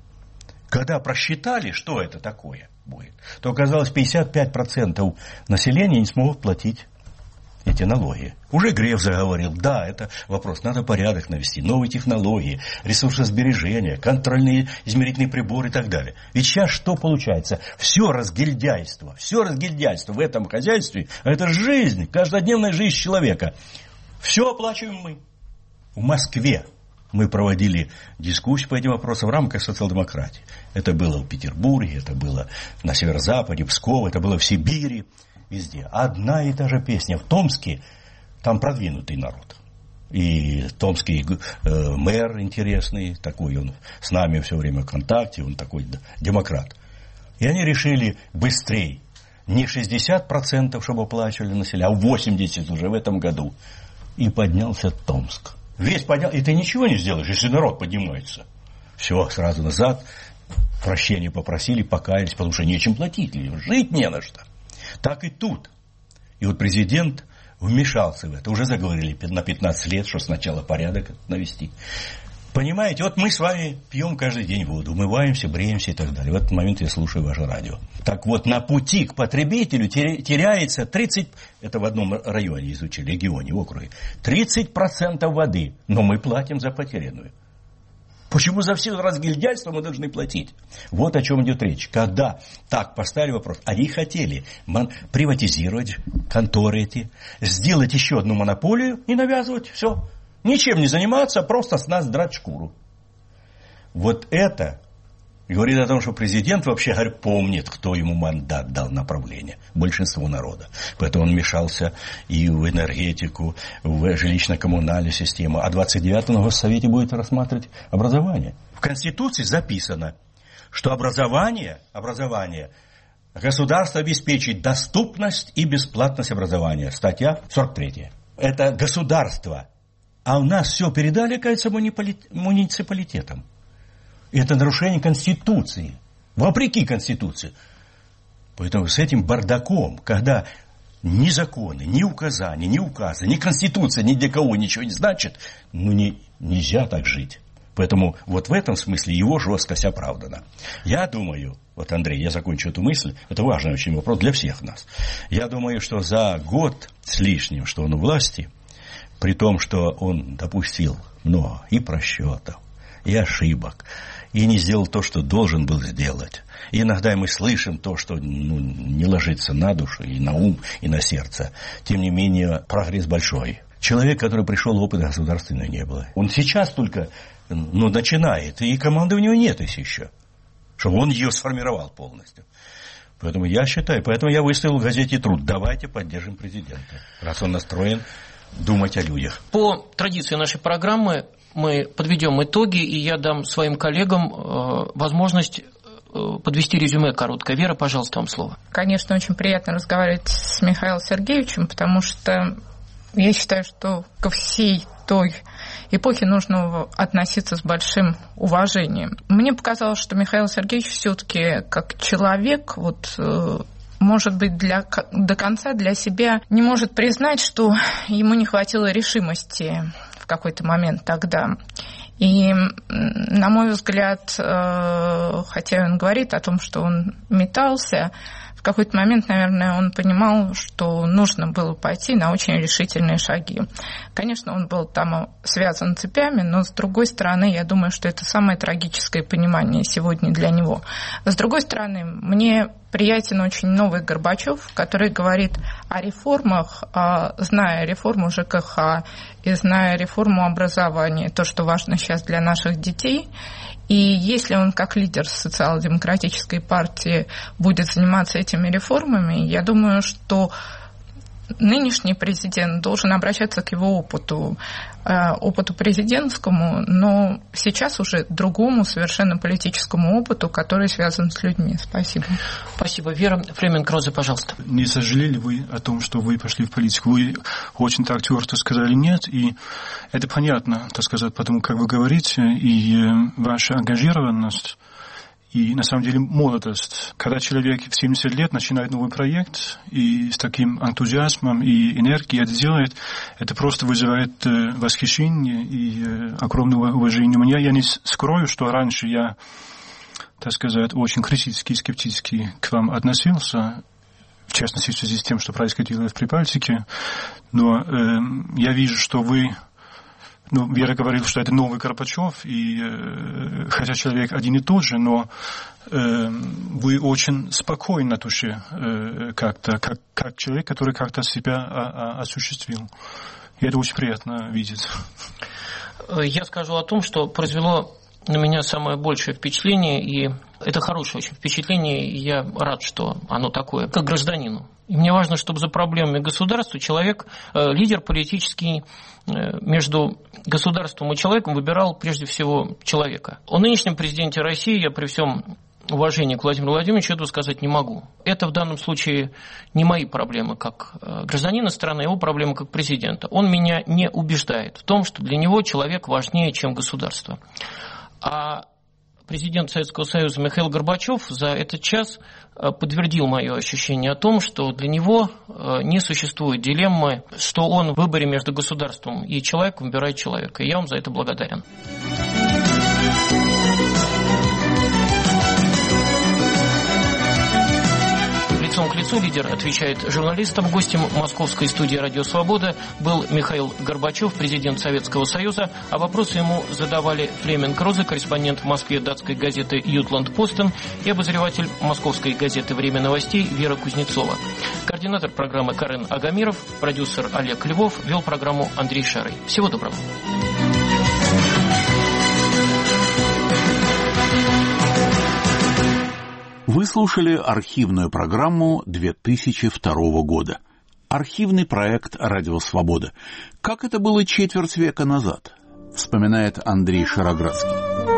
Когда просчитали, что это такое будет, то оказалось, пятьдесят пять процентов населения не смогут платить эти налоги. Уже Греф заговорил, да, это вопрос, надо порядок навести, новые технологии, ресурсосбережения, контрольные измерительные приборы и так далее. Ведь сейчас что получается? Все разгильдяйство, все разгильдяйство в этом хозяйстве, а это жизнь, каждодневная жизнь человека. Все оплачиваем мы. В Москве мы проводили дискуссию по этим вопросам в рамках социал-демократии. Это было в Петербурге, это было на северо-западе, в Пскове, это было в Сибири. Везде. Одна и та же песня. В Томске там продвинутый народ. И томский э, мэр интересный, такой он с нами все время в контакте, он такой да, демократ. И они решили быстрее. Не шестьдесят процентов, чтобы оплачивали население, а восемьдесят процентов уже в этом году. И поднялся Томск. Весь поднял. И ты ничего не сделаешь, если народ поднимается. Все, сразу назад. Прощения попросили, покаялись, потому что нечем платить. Жить не на что. Так и тут. И вот президент вмешался в это. Уже заговорили на пятнадцать лет, что сначала порядок навести. Понимаете, вот мы с вами пьем каждый день воду, умываемся, бреемся и так далее. В этот момент я слушаю ваше радио. Так вот, на пути к потребителю теряется тридцать, это в одном районе изучили, регионе, округе, тридцать процентов воды, но мы платим за потерянную. Почему за все разгильдяйство мы должны платить? Вот о чем идет речь. Когда так поставили вопрос, они хотели приватизировать конторы эти, сделать еще одну монополию и навязывать все. Ничем не заниматься, просто с нас драть шкуру. Вот это говорит о том, что президент, вообще говоря, помнит, кто ему мандат дал направление. Большинство народа. Поэтому он мешался и в энергетику, в жилищно-коммунальную систему. А двадцать девятого на Госсовете будет рассматривать образование. В Конституции записано, что образование, образование государство обеспечит доступность и бесплатность образования. Статья сорок третья. Это государство. А у нас все передали, кажется, муниципалитетам. Это нарушение Конституции, вопреки Конституции. Поэтому с этим бардаком, когда ни законы, ни указания, ни указы, ни Конституция, ни для кого ничего не значит, ну не, нельзя так жить. Поэтому вот в этом смысле его жесткость оправдана. Я думаю, вот, Андрей, я закончу эту мысль, это важный очень вопрос для всех нас. Я думаю, что за год с лишним, что он у власти, при том, что он допустил много и просчетов, и ошибок, и не сделал то, что должен был сделать. И иногда мы слышим то, что ну, не ложится на душу, и на ум, и на сердце. Тем не менее, прогресс большой. Человек, который пришел, опыта государственного не было. Он сейчас только ну, начинает, и команды у него нет еще, чтобы он ее сформировал полностью. Поэтому я считаю, поэтому я выставил в газете «Труд». Давайте поддержим президента, раз он настроен думать о людях. По традиции нашей программы мы подведем итоги, и я дам своим коллегам э, возможность э, подвести резюме короткое. Вера, пожалуйста, вам слово. Конечно, очень приятно разговаривать с Михаилом Сергеевичем, потому что я считаю, что ко всей той эпохе нужно относиться с большим уважением. Мне показалось, что Михаил Сергеевич все-таки как человек, вот, э, может быть, для, до конца для себя не может признать, что ему не хватило решимости в какой-то момент тогда. И, на мой взгляд, хотя он говорит о том, что он метался, в какой-то момент, наверное, он понимал, что нужно было пойти на очень решительные шаги. Конечно, он был там связан цепями, но, с другой стороны, я думаю, что это самое трагическое понимание сегодня для него. С другой стороны, мне приятен очень новый Горбачев, который говорит о реформах, зная реформу ЖКХ и зная реформу образования, то, что важно сейчас для наших детей. И если он как лидер социал-демократической партии будет заниматься этими реформами, я думаю, что нынешний президент должен обращаться к его опыту, опыту президентскому, но сейчас уже другому совершенно политическому опыту, который связан с людьми. Спасибо. Спасибо. Вера Фременк-Розе, пожалуйста. Не сожалели вы о том, что вы пошли в политику? Вы очень так твердо сказали «нет», и это понятно, так сказать, потому как вы говорите, и ваша ангажированность, и, на самом деле, молодость. Когда человек в семьдесят лет начинает новый проект, и с таким энтузиазмом и энергией это делает, это просто вызывает восхищение и огромное уважение у меня. Я не скрою, что раньше я, так сказать, очень критически и скептически к вам относился, в частности, в связи с тем, что происходило в Прибалтике. Но э, я вижу, что вы... Ну, Вера говорила, что это новый Горбачев, и э, хотя человек один и тот же, но э, вы очень спокойны на душе э, как-то, как, как человек, который как-то себя а, а, осуществил. И это очень приятно видеть. Я скажу о том, что произвело на меня самое большее впечатление, и это хорошее очень впечатление, и я рад, что оно такое, как гражданину. И мне важно, чтобы за проблемами государства человек, лидер политический, между государством и человеком выбирал прежде всего человека. О нынешнем президенте России я при всем уважении к Владимиру Владимировичу этого сказать не могу. Это в данном случае не мои проблемы как гражданина страны, его проблемы как президента. Он меня не убеждает в том, что для него человек важнее, чем государство. А президент Советского Союза Михаил Горбачев за этот час подтвердил мое ощущение о том, что для него не существует дилеммы, что он в выборе между государством и человеком выбирает человека. И я вам за это благодарен. Лицом к лицу лидер отвечает журналистам. Гостем московской студии «Радио Свобода» был Михаил Горбачев, президент Советского Союза. А вопросы ему задавали Флеминг Розе, корреспондент в Москве датской газеты «Ютланд-Постен», и обозреватель московской газеты «Время новостей» Вера Кузнецова. Координатор программы Карен Агамиров, продюсер Олег Львов, вел программу Андрей Шарый. Всего доброго. Вы слушали архивную программу две тысячи второго года. Архивный проект «Радио Свобода». Как это было четверть века назад, вспоминает Андрей Шароградский.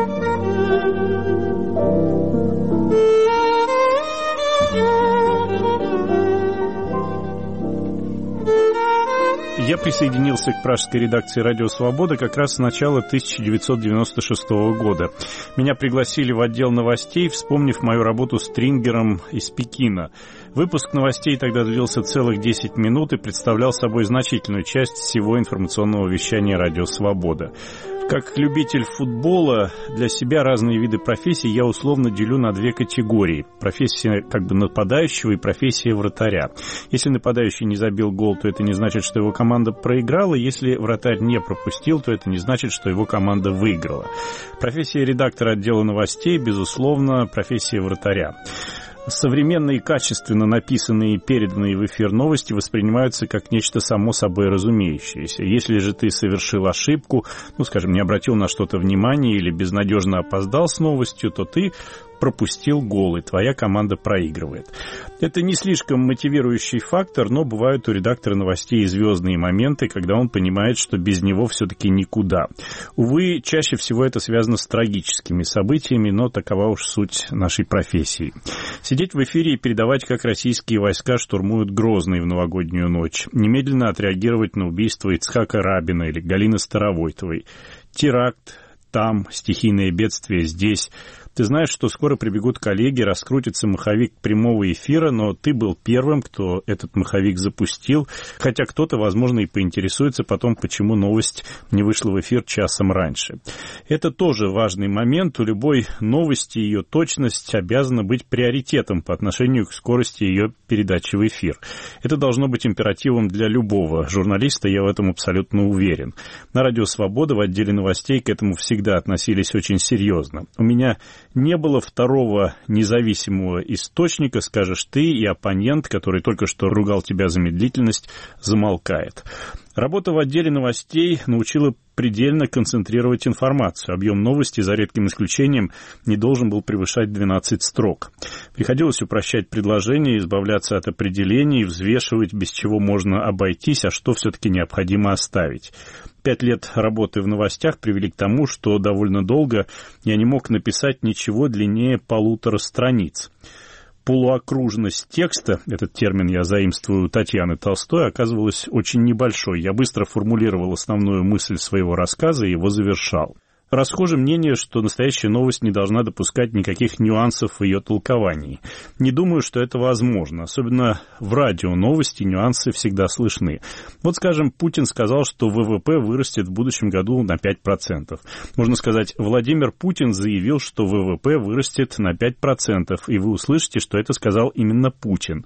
Я присоединился к пражской редакции «Радио Свобода» как раз с начала тысяча девятьсот девяносто шестого года. Меня пригласили в отдел новостей, вспомнив мою работу стрингером из Пекина. Выпуск новостей тогда длился целых десять минут и представлял собой значительную часть всего информационного вещания «Радио Свобода». Как любитель футбола, для себя разные виды профессий я условно делю на две категории. Профессия как бы нападающего и профессия вратаря. Если нападающий не забил гол, то это не значит, что его команда проиграла. Если вратарь не пропустил, то это не значит, что его команда выиграла. Профессия редактора отдела новостей, безусловно, профессия вратаря. Современные и качественно написанные и переданные в эфир новости воспринимаются как нечто само собой разумеющееся. Если же ты совершил ошибку, ну, скажем, не обратил на что-то внимания или безнадежно опоздал с новостью, то ты пропустил гол, и твоя команда проигрывает. Это не слишком мотивирующий фактор, но бывают у редактора новостей звездные моменты, когда он понимает, что без него все-таки никуда. Увы, чаще всего это связано с трагическими событиями, но такова уж суть нашей профессии. Сидеть в эфире и передавать, как российские войска штурмуют Грозный в новогоднюю ночь. Немедленно отреагировать на убийство Ицхака Рабина или Галины Старовойтовой. Теракт там, стихийное бедствие здесь. Ты знаешь, что скоро прибегут коллеги, раскрутится маховик прямого эфира, но ты был первым, кто этот маховик запустил, хотя кто-то, возможно, и поинтересуется потом, почему новость не вышла в эфир часом раньше. Это тоже важный момент. У любой новости ее точность обязана быть приоритетом по отношению к скорости ее передачи в эфир. Это должно быть императивом для любого журналиста, я в этом абсолютно уверен. На «Радио Свобода» в отделе новостей к этому всегда относились очень серьезно. У меня не было второго независимого источника, скажешь ты, и оппонент, который только что ругал тебя за медлительность, замолкает. Работа в отделе новостей научила предельно концентрировать информацию. Объем новости, за редким исключением, не должен был превышать двенадцать строк. Приходилось упрощать предложения, избавляться от определений, взвешивать, без чего можно обойтись, а что все-таки необходимо оставить. Пять лет работы в новостях привели к тому, что довольно долго я не мог написать ничего длиннее полутора страниц. Полуокружность текста, этот термин я заимствую у Татьяны Толстой, оказывалась очень небольшой. Я быстро формулировал основную мысль своего рассказа и его завершал. Расхоже мнение, что настоящая новость не должна допускать никаких нюансов в ее толковании. Не думаю, что это возможно. Особенно в радио новости нюансы всегда слышны. Вот, скажем, Путин сказал, что ВВП вырастет в будущем году на пять процентов. Можно сказать, Владимир Путин заявил, что ВВП вырастет на пять процентов, и вы услышите, что это сказал именно Путин.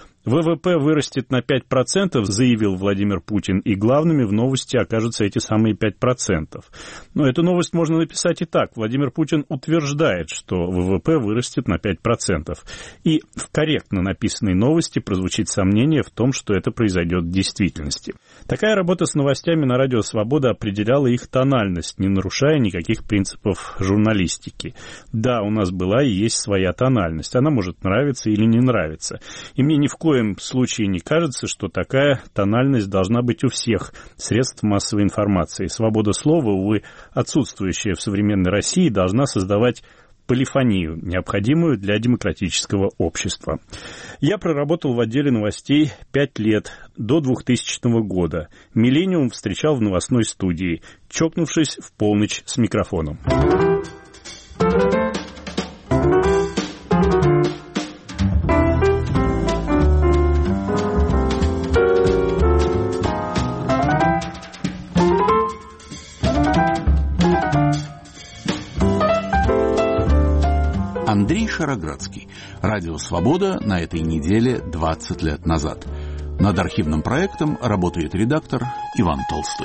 ВВП вырастет на пять процентов, заявил Владимир Путин, и главными в новости окажутся эти самые пять процентов. Но эту новость можно написать и так. Владимир Путин утверждает, что ВВП вырастет на пять процентов. И в корректно написанной новости прозвучит сомнение в том, что это произойдет в действительности. Такая работа с новостями на «Радио Свобода» определяла их тональность, не нарушая никаких принципов журналистики. Да, у нас была и есть своя тональность. Она может нравиться или не нравиться. И мне ни в коем В коем случае не кажется, что такая тональность должна быть у всех средств массовой информации. Свобода слова, увы, отсутствующая в современной России, должна создавать полифонию, необходимую для демократического общества. Я проработал в отделе новостей пять лет, до двухтысячного года. «Миллениум» встречал в новостной студии, чокнувшись в полночь с микрофоном. Андрей Шароградский. Радио «Свобода» на этой неделе двадцать лет назад. Над архивным проектом работает редактор Иван Толстой.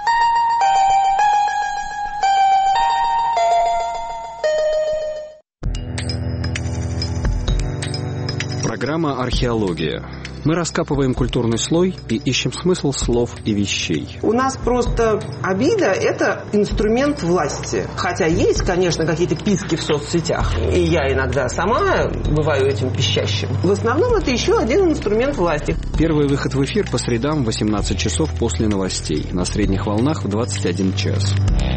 Программа «Археология». Мы раскапываем культурный слой и ищем смысл слов и вещей. У нас просто обида – это инструмент власти. Хотя есть, конечно, какие-то писки в соцсетях. И я иногда сама бываю этим пищащим. В основном это еще один инструмент власти. Первый выход в эфир по средам в восемнадцать часов после новостей. На средних волнах в двадцать один час.